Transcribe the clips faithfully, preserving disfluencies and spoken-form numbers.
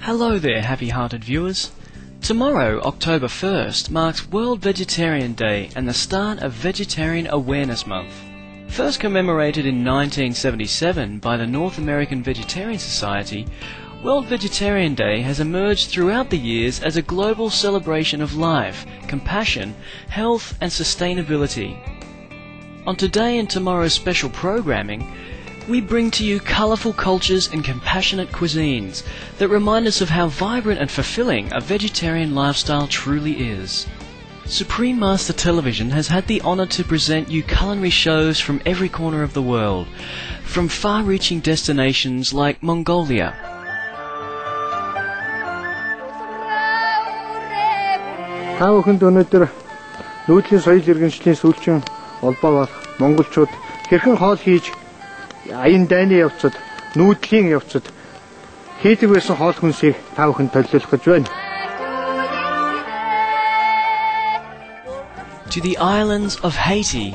Hello there, happy-hearted viewers. Tomorrow, October first, marks World Vegetarian Day and the start of Vegetarian Awareness Month. First commemorated in nineteen seventy-seven by the North American Vegetarian Society, World Vegetarian Day has emerged throughout the years as a global celebration of life, compassion, health and sustainability. On today and tomorrow's special programming, we bring to you colourful cultures and compassionate cuisines that remind us of how vibrant and fulfilling a vegetarian lifestyle truly is. Supreme Master Television has had the honour to present you culinary shows from every corner of the world, from far-reaching destinations like Mongolia, Та бүхэнд өнөөдөр нүүдлийн соёл иргэншлийн сүүлчийн холбоо болох монголчууд хэрхэн хоол хийж аян дайны явцад нүүдлийн явцад хийдэг байсан хоол хүнсийг та бүхэнд төлөвлөх гэж байна. to the islands of Haiti.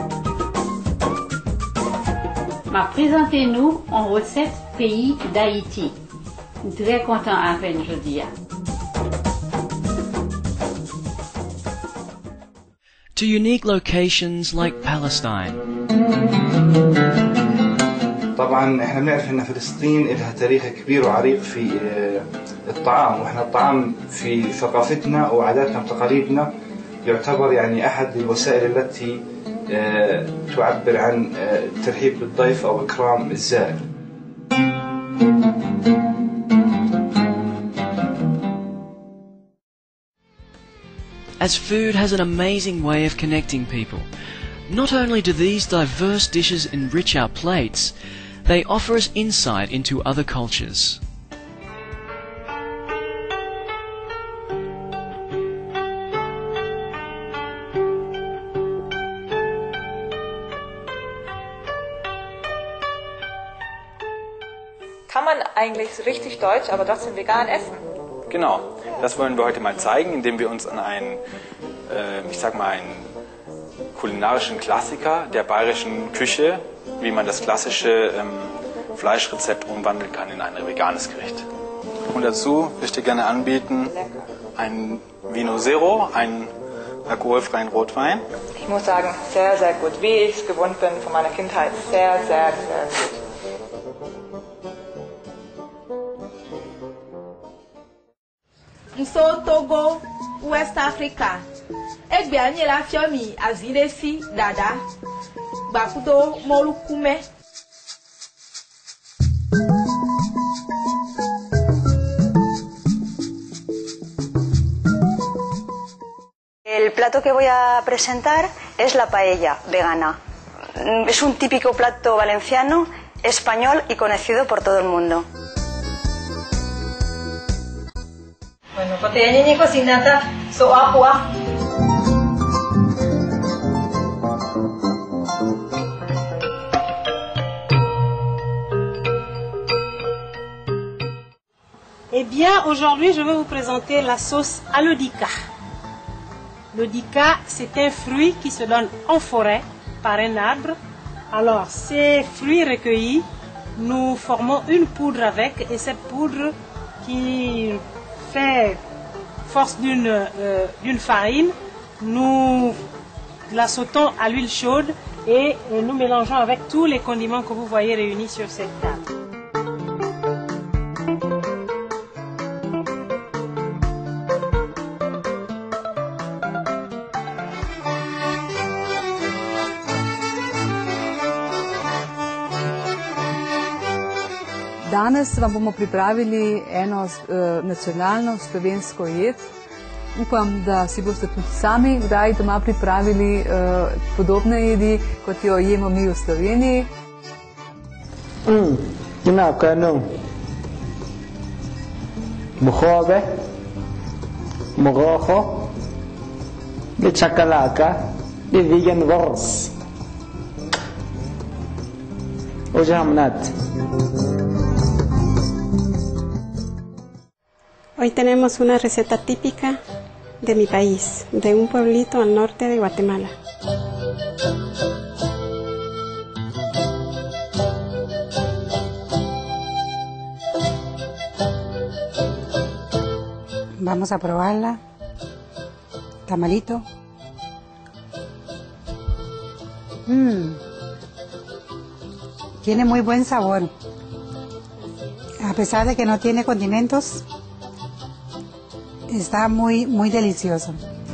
Ma présentez-nous en recette pays d'Haïti. Très content à peine je dis. To unique locations like Palestine. طبعا احنا بنعرف ان فلسطين لها تاريخ كبير وعريق في الطعام، واحنا الطعام في ثقافتنا وعاداتنا وتقاليدنا يعتبر يعني احد الوسائل التي تعبر عن الترحيب بالضيف او اكرام الزائر. As food has an amazing way of connecting people, not only do these diverse dishes enrich our plates, they offer us insight into other cultures. Kann man eigentlich richtig deutsch, aber trotzdem vegan essen? Genau, das wollen wir heute mal zeigen, indem wir uns an einen, äh, ich sag mal, einen kulinarischen Klassiker der bayerischen Küche, wie man das klassische ähm, Fleischrezept umwandeln kann in ein veganes Gericht. Und dazu möchte ich gerne anbieten ein Vino Zero, einen alkoholfreien Rotwein. Ich muss sagen, sehr, sehr gut. Wie ich es gewohnt bin von meiner Kindheit. Sehr, sehr, sehr gut. Nso Togo, West Africa. Egbe anyi la fiomi azidesi dada. Bakudo molukume. El plato que voy a presentar es la paella vegana. Es un típico plato valenciano, español y conocido por todo el mundo. Bueno, pateanya ni cocinata so apua. Eh bien, aujourd'hui, je vais vous présenter la sauce à l'odika. L'odika, c'est un fruit qui se donne en forêt par un arbre. Alors, ces fruits recueillis, nous formons une poudre avec, et cette poudre qui fait force d'une euh, d'une farine, nous la sautons à l'huile chaude et euh, nous mélangeons avec tous les condiments que vous voyez réunis sur cette table. Danes vam bomo pripravili eno uh, nacionalno slovensko jed. Upam, da si boste tudi sami kdaj doma pripravili uh, podobne jedi, kot jo jemo mi v Sloveniji. Mm, ina kanu. Mukhobe, mugoho, le chakalaka, le vegan wars. Ojamnat. Hoy tenemos una receta típica de mi país, de un pueblito al norte de Guatemala. Vamos a probarla. Tamalito. Mmm. Tiene muy buen sabor. A pesar de que no tiene condimentos, está muy, muy delicioso.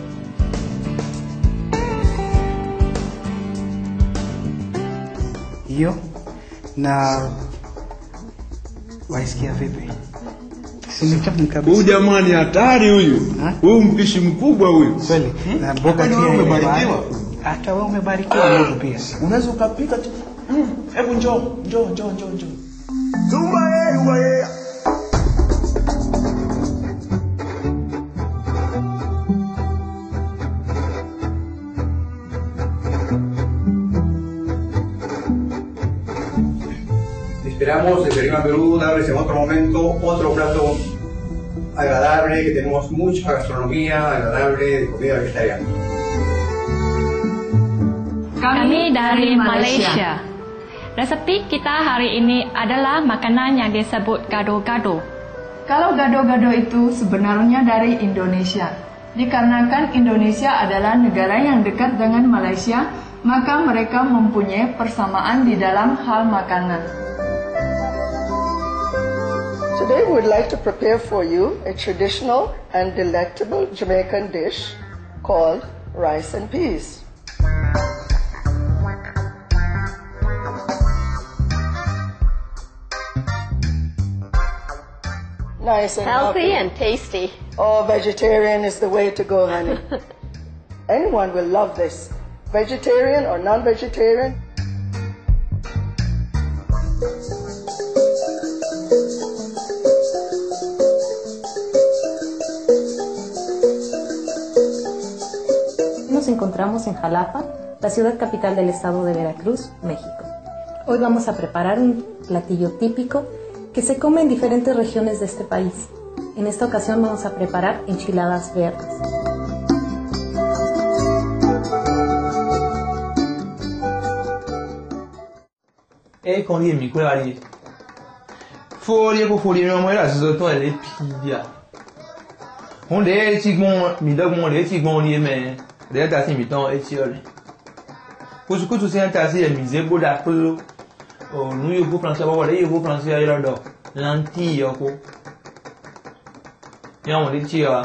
Hiyo na waisikia vipi? Huyu jamaa ni hatari huyu. Huyu mpishi mkubwa huyu. Kweli. Na mboga pia umebarikiwa. Hata wewe umebarikiwa mboga pia. Unaweza ukapika tu. Hebu njoo, njoo, njoo, njoo, njoo. Zumba ye, zumba ye. Esperamos desde Lima, Perú, darles en otro momento otro plato agradable, que tenemos mucha gastronomía agradable de comida vegetariana. Kami dari Malaysia. Resepi kita hari ini adalah makanan yang disebut gado-gado. Kalau gado-gado itu sebenarnya dari Indonesia. Dikarenakan Indonesia adalah negara yang dekat dengan Malaysia, maka mereka mempunyai persamaan di dalam hal makanan. Today we would like to prepare for you a traditional and delectable Jamaican dish called rice and peas. Nice and Healthy healthy. and tasty. Oh, vegetarian is the way to go, honey. Anyone will love this. Vegetarian or non-vegetarian. Nos encontramos en Jalapa, la ciudad capital del estado de Veracruz, México. Hoy vamos a preparar un platillo típico que se come en diferentes regiones de este país. En esta ocasión vamos a preparar enchiladas verdes. Eh, quand il est mi quoi aller. Folie pour folie mais moi là c'est autant elle est pire. On est si bon mi da bon les si bon les mais les tasses mi temps et tiole. Pour ce que tout c'est un tasse et misé pour la peu. Oh nous y go français ba les y go français à là do. Lentille ko. Ya on dit cia.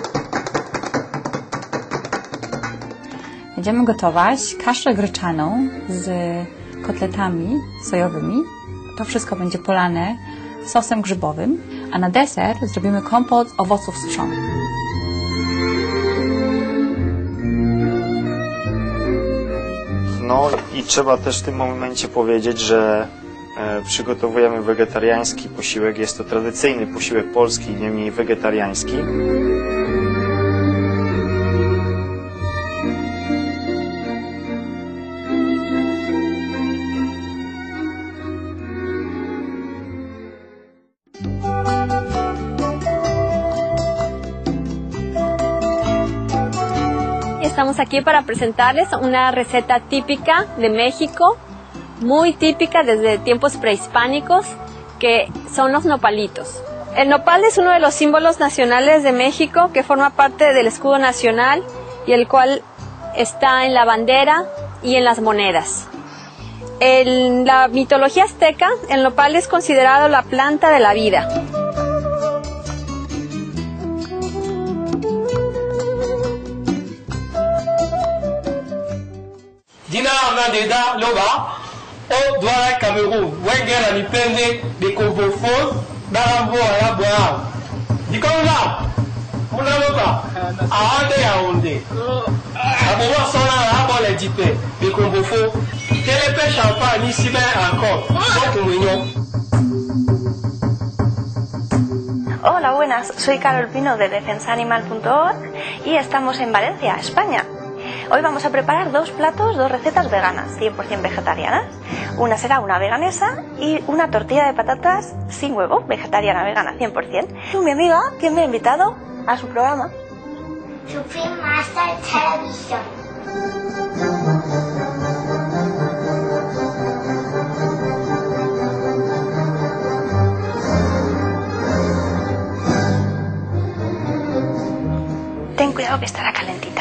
Będziemy gotować kaszę gryczaną z kotletami sojowymi. To wszystko będzie polane sosem grzybowym, a na deser zrobimy kompot z owoców suszonych. No i trzeba też w tym momencie powiedzieć, że e, przygotowujemy wegetariański posiłek. Jest to tradycyjny posiłek polski, niemniej wegetariański. Estamos aquí para presentarles una receta típica de México, muy típica desde tiempos prehispánicos, que son los nopalitos. El nopal es uno de los símbolos nacionales de México que forma parte del escudo nacional y el cual está en la bandera y en las monedas. En la mitología azteca, el nopal es considerado la planta de la vida. Dina Mandeda Loba, au Douala Cameroun, Wengela Lipende, de Kobofo, Darambo à la Boa. Dikonga, Munaloka, Aande Aonde, Aboua Sona, Abole Dipe, de Kobofo, Telepe Champagne, ici bien encore, donc Mignon. Hola, buenas, soy Carol Pino de defensa animal punto org y estamos en Valencia, España. Hoy vamos a preparar dos platos, dos recetas veganas, cien por cien vegetarianas. Una será una veganesa y una tortilla de patatas sin huevo, vegetariana vegana cien por cien. Y mi amiga, que me ha invitado a su programa. Supreme Master Television. ten cuidado que estará calentita.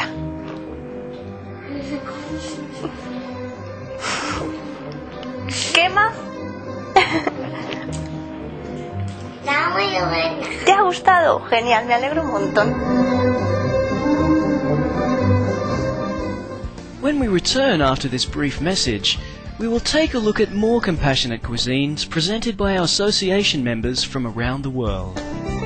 ¿Quema? Está muy buena. ¿Te ha gustado? Genial, me alegro un montón. When we return after this brief message, we will take a look at more compassionate cuisines presented by our association members from around the world.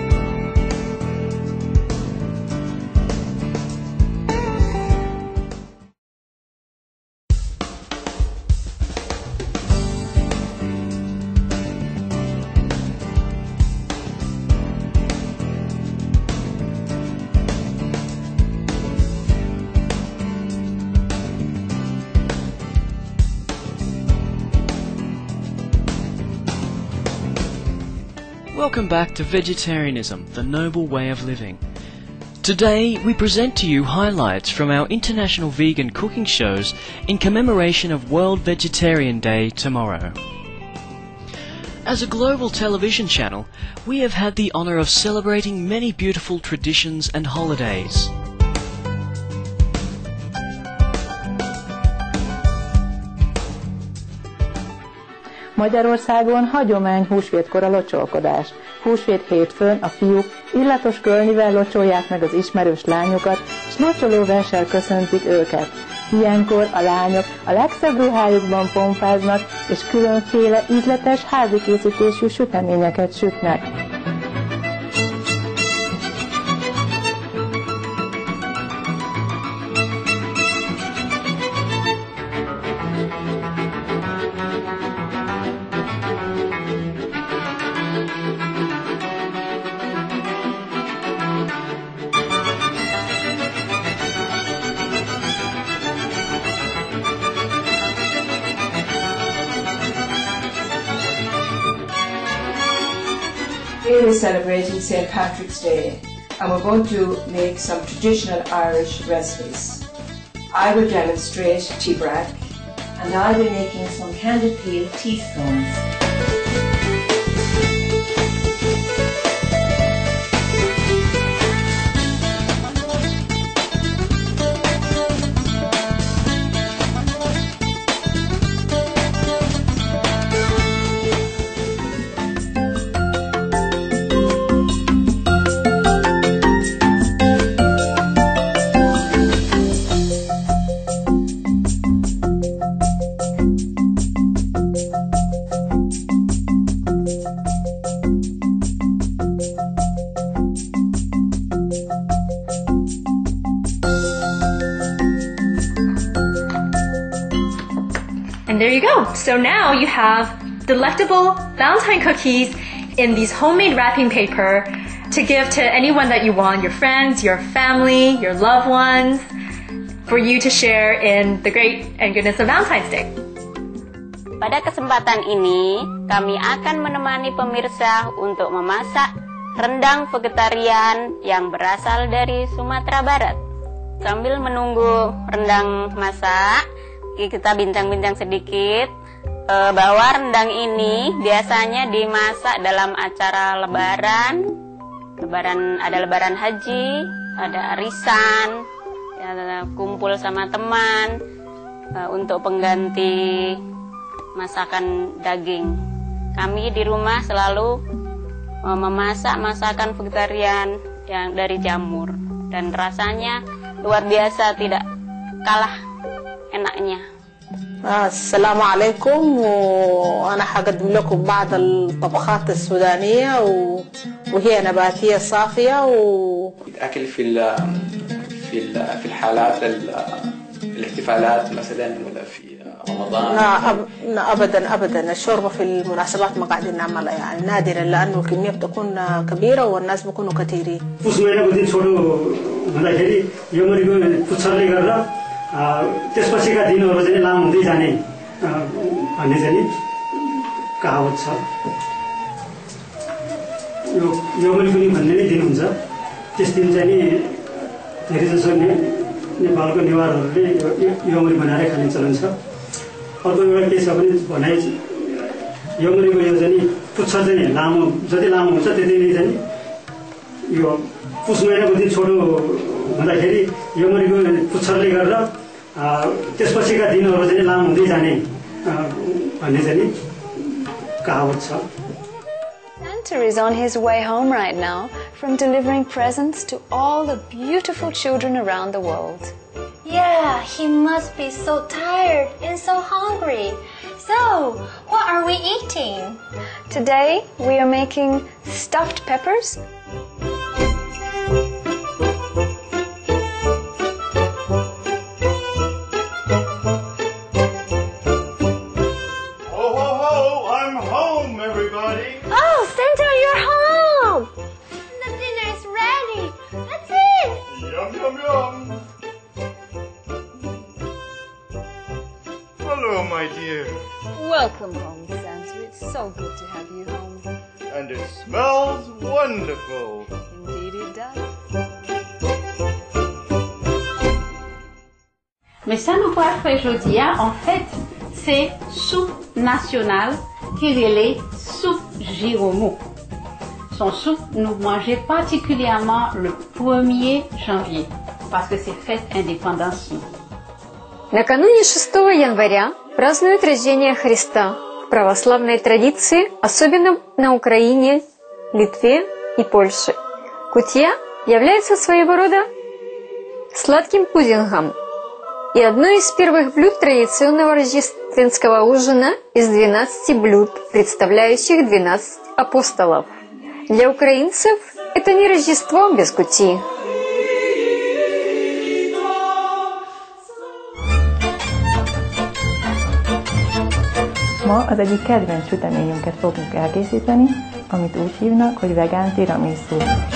Welcome back to Vegetarianism, the Noble Way of Living. Today we present to you highlights from our international vegan cooking shows in commemoration of World Vegetarian Day tomorrow. As a global television channel, we have had the honour of celebrating many beautiful traditions and holidays. Magyarországon hagyomány húsvétkor a locsolkodás. Húsvét hétfőn a fiúk illatos kölnivel locsolják meg az ismerős lányokat, s locsolóverssel köszöntik őket. Ilyenkor a lányok a legszebb ruhájukban pompáznak, és különféle ízletes házi készítésű süteményeket sütnek. Today we're celebrating Saint Patrick's Day, and we're going to make some traditional Irish recipes. I will demonstrate tea brack, and I'll be making some candied peel teaspoons. And there you go. So now you have delectable Valentine cookies in these homemade wrapping paper to give to anyone that you want, your friends, your family, your loved ones, for you to share in the great and goodness of Valentine's Day. Pada kesempatan ini, kami akan menemani pemirsa untuk memasak rendang vegetarian yang berasal dari Sumatera Barat. Sambil menunggu rendang masak, kita bincang-bincang sedikit eh, bahwa rendang ini biasanya dimasak dalam acara lebaran, lebaran ada lebaran haji, ada arisan, ya, kumpul sama teman eh, untuk pengganti masakan daging. Kami di rumah selalu eh, memasak masakan vegetarian yang dari jamur dan rasanya luar biasa, tidak kalah enaknya. السلام عليكم، وأنا حقدم لكم بعض الطبخات السودانية وهي نباتية صافية و... أكل في ال في ال في الحالات الاحتفالات مثلا ولا في رمضان؟ لا, أب... لا أبدا أبدا، الشوربة في المناسبات ما قاعدين نعملها، يعني نادرا لأنه الكمية بتكون كبيرة والناس بيكونوا كثيرين. त्यसपछिका दिनहरू चाहिँ लामो हुँदै जाने भन्ने चाहिँ कहावत छ। यो यमरी पनि भन्ने नै दिन हुन्छ। त्यस दिन चाहिँ नि धेरै जसो नेपालको नेवारहरूले यमरी बनाएर खाने चलन छ। अर्को एउटा के छ भने भनाइ यमरीको यो चाहिँ पुच्छ चाहिँ लामो, जति लामो हुन्छ त्यति नै चाहिँ यो पुस महिनाको दिन छोटो हुँदाखेरि यमरीको पुच्छरले गर्दा त्यसपछिका दिनहरू चाहिँ लामो हुँदै जाने भन्ने चाहिँ कहावत छ। Santa is on his way home right now from delivering presents to all the beautiful children around the world. Yeah, he must be so tired and so hungry. So, what are we eating? Today, we are making stuffed peppers. Hello, my dear. Welcome home, Santa. It's so good to have you home. And it smells wonderful. Indeed it does. Mais ça nous quoi faire aujourd'hui, en fait, c'est soupe nationale qui est soupe Giromo. Son soupe nous mangeons particulièrement le premier janvier parce que c'est fête indépendance. Накануне шестого января празднуют рождение Христа в православной традиции, особенно на Украине, Литве и Польше. Кутья является своего рода сладким пудингом и одно из первых блюд традиционного рождественского ужина из двенадцати блюд, представляющих двенадцать апостолов. Для украинцев это не Рождество без кутьи. Ma az egyik kedvenc süteményünket fogjuk elkészíteni, amit úgy hívnak, hogy vegán tiramisu.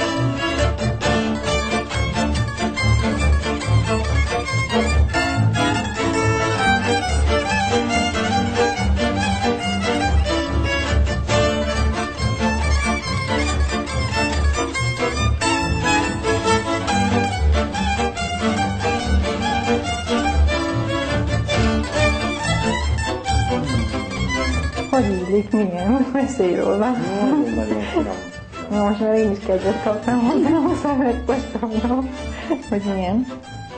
Hogy ízlik, milyen? Mesélj róla. Na, most már én is kedvet kaptam, mondanom a szemekpostomnak, hogy milyen.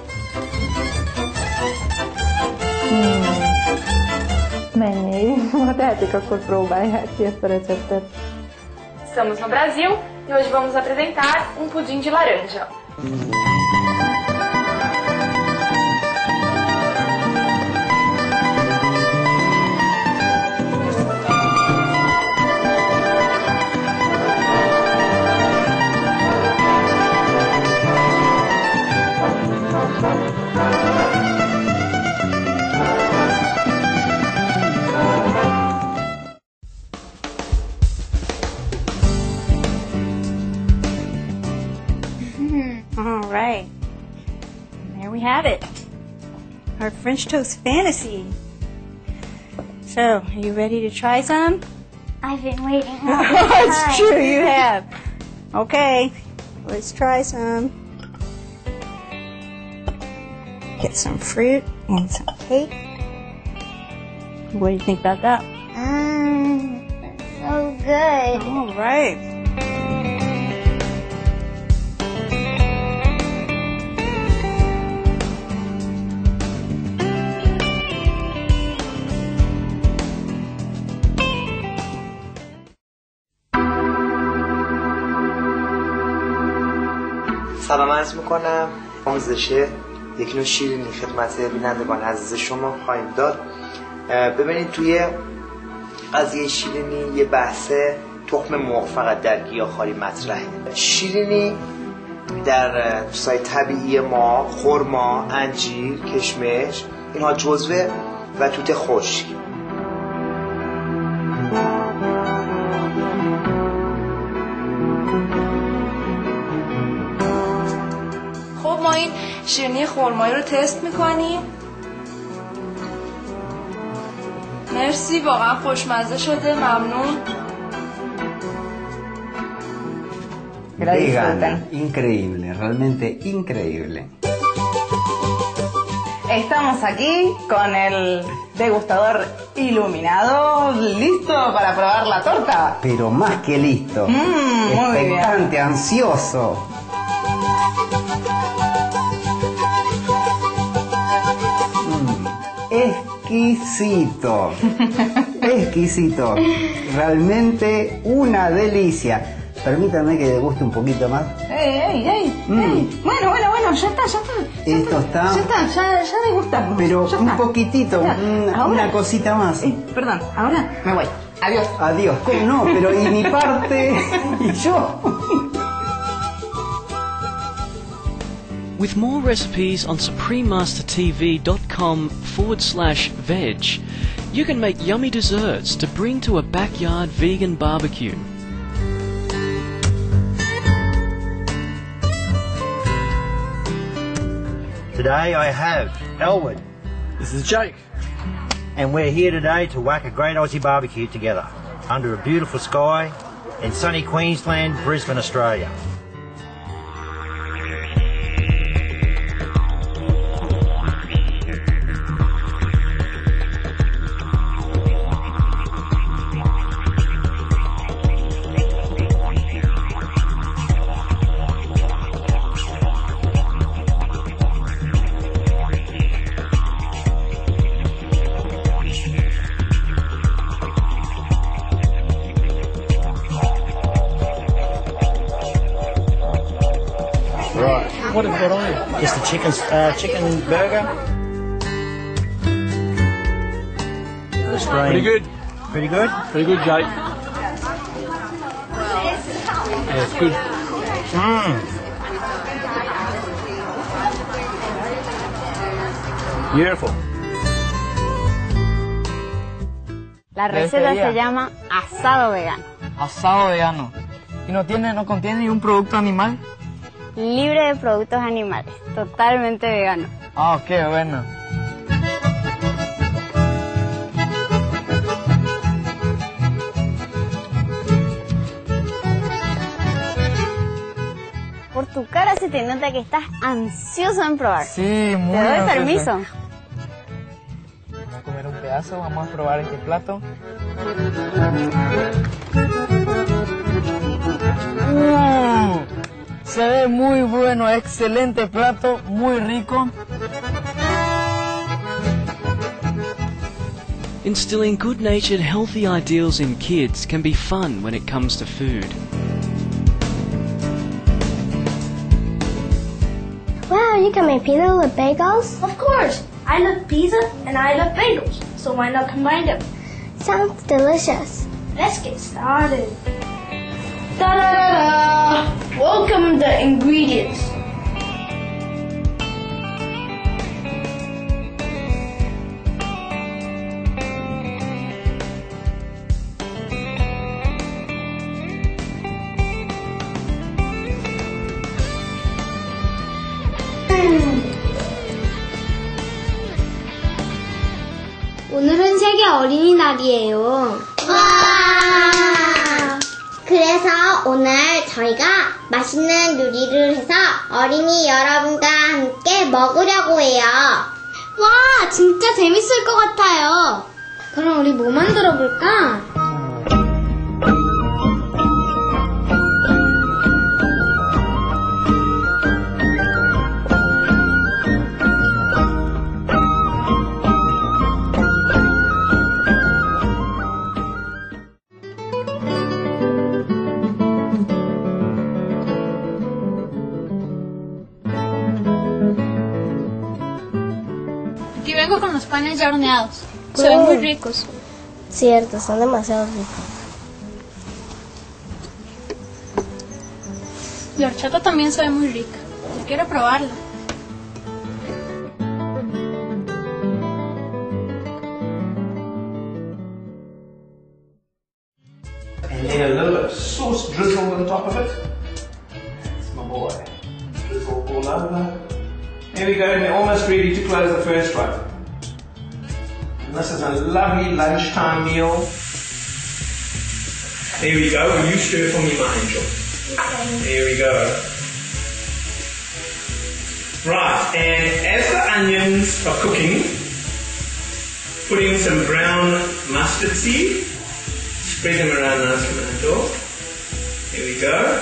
Hmm. Menjél, ha tehetik, akkor próbálják ki ezt a receptet. Estamos no Brasil e hoje vamos apresentar um pudim de laranja. All right, there we have it, our French toast fantasy. So, are you ready to try some? I've been waiting. It's true, you have. Okay, let's try some. Get some fruit and some cake. What do you think about that? Mmm, that's so good. All right. سلام عرض میکنم. آموزش یک نوع شیرینی خدمت بینندگان عزیز شما خواهیم داد. ببینید توی قضیه شیرینی یه بحث تخم مرغ فقط در گیاهخواری مطرحه. شیرینی در چیزهای طبیعی ما خرما، انجیر، کشمش اینها جزوه و توت خشک. خب ما این شیرینی خرمایی رو تست میکنیم. مرسی، واقعا خوشمزه شده، ممنون. Vegana, increíble, realmente increíble. Estamos aquí con el Degustador iluminado, listo para probar la torta. Pero más que listo. Mm, muy expectante, bien. ansioso. Mm, exquisito. Exquisito. Realmente una delicia. Permítame que deguste un poquito más. ¡Ey, ey, ey! Mm. ey. Bueno, bueno, bueno, ya está, ya está. Ya Esto está... Ya está, ya, ya degustamos. Pero ya un está. poquitito, una, Ahora, una cosita más. Eh, perdón, ahora me voy. Adiós. Adiós. ¿Cómo no? Pero ¿y mi parte? ¿Y yo? With more recipes on suprememastertv.com forward slash veg, you can make yummy desserts to bring to a backyard vegan barbecue. Today I have Elwood. This is Jake. And we're here today to whack a great Aussie barbecue together under a beautiful sky in sunny Queensland, Brisbane, Australia. What have you got on it? Just a chicken, uh, chicken burger. Pretty good. Pretty good? Pretty good, Jake. Yeah, it's good. Mmm. Beautiful. La receta se llama asado vegano. Asado vegano. ¿Y no tiene, no contiene ningún producto animal? Libre de productos animales, totalmente vegano. Ah, qué bueno. Por tu cara se te nota que estás ansioso en probar. Sí, muy Te doy ansioso. permiso. Vamos a comer un pedazo, vamos a probar este plato. Mm, se ve muy bueno, excelente plato, muy rico. Instilling good-natured, healthy ideals in kids can be fun when it comes to food. Wow, you can make pizza with bagels? Of course! I love pizza and I love bagels, so why not combine them? Sounds delicious. Let's get started. Ta-da-da-da! Welcome the ingredients. 오늘은 세계 어린이날이에요. 와! 그래서 오늘 저희가 맛있는 요리를 해서 어린이 여러분과 함께 먹으려고 해요. 와, 진짜 재밌을 것 같아요. 그럼 우리 뭐 만들어 볼까? Aquí vengo con los panes ya horneados. Se ven muy ricos. Cierto, son demasiado ricos. La horchata también se ve muy rica. Yo quiero probarla. And then a little bit of sauce drizzled on top of it. That's my boy. Drizzle all over. There we go, and we're almost ready to close the first one. And this is a lovely lunchtime meal. There we go, will you stir for me, my angel? There we go. Right, and as the onions are cooking, put in some brown mustard seed, spread them around nicely on the door. Here we go.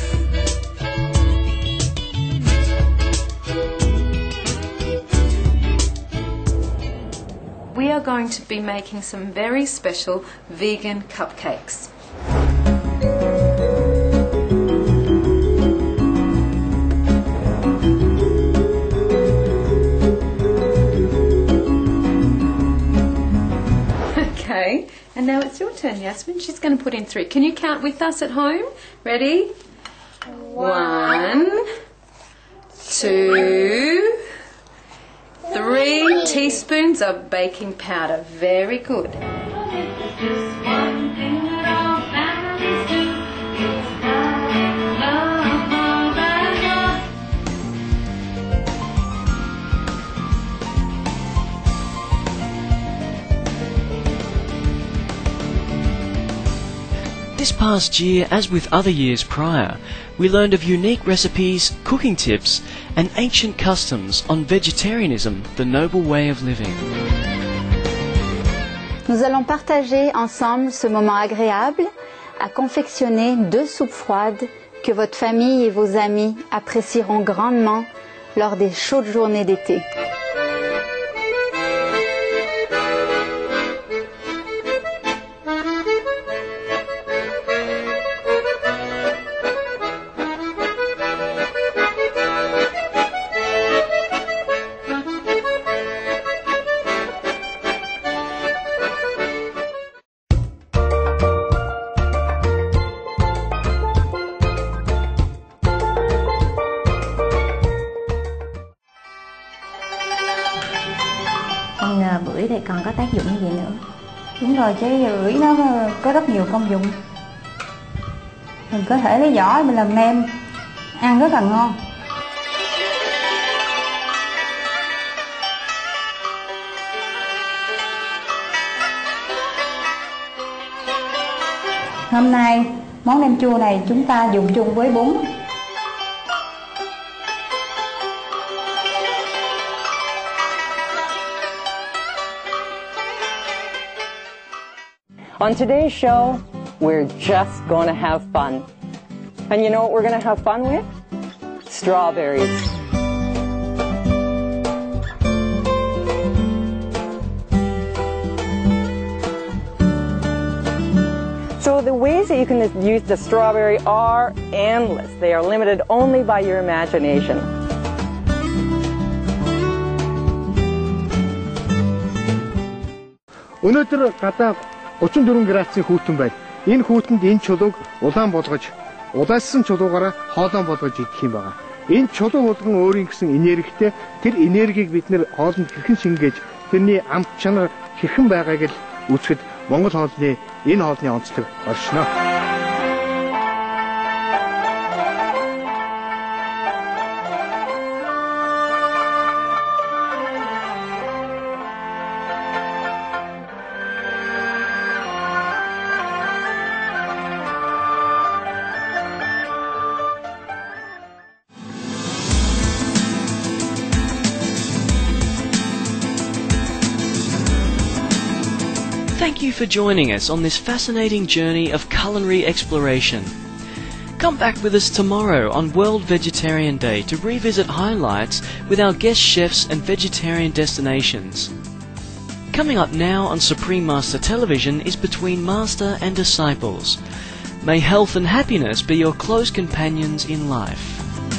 We are going to be making some very special vegan cupcakes. Okay, and now it's your turn, Yasmin. She's going to put in three. Can you count with us at home? Ready? One, two, three teaspoons of baking powder. Very good. This past year, as with other years prior, we learned of unique recipes, cooking tips, and ancient customs on vegetarianism, the noble way of living. Nous allons partager ensemble ce moment agréable à confectionner deux soupes froides que votre famille et vos amis apprécieront grandement lors des chaudes journées d'été. Còn bưởi thì còn có tác dụng gì nữa? Đúng rồi, trái bưởi nó có rất nhiều công dụng. Mình có thể lấy vỏ mình làm nem, ăn rất là ngon. Hôm nay món nem chua này chúng ta dùng chung với bún. On today's show, we're just going to have fun. And you know what we're going to have fun with? Strawberries. So the ways that you can use the strawberry are endless. They are limited only by your imagination. Өнөөдөр гадаа thirty-four градусын хүүтэн байна. Энэ хүүтэнд энэ чулууг улаан болгож, улаассан чулуугаараа хоолон болгож идэх юм байна. Энэ чулуу болгон өөрийн гэсэн энергитэй, тэр энергийг бид нэр хоолнд хэрхэн шингээж, тэрний амт чанар хэрхэн байгааг л үзэхэд Монгол хоолны энэ хоолны онцлог оршино. Thank you for joining us on this fascinating journey of culinary exploration. Come back with us tomorrow on World Vegetarian Day to revisit highlights with our guest chefs and vegetarian destinations. Coming up now on Supreme Master Television is Between Master and Disciples. May health and happiness be your close companions in life.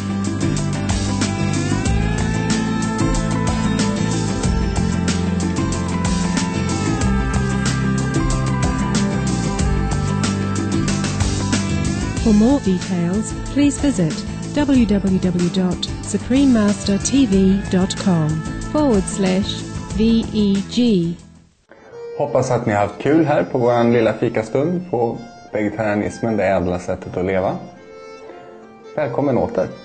For more details, please visit w w w dot supreme master t v dot com forward slash V E G. Hoppas att ni har haft kul här på vår lilla fikastund på vegetarianismen, det ädla sättet att leva. Välkommen åter!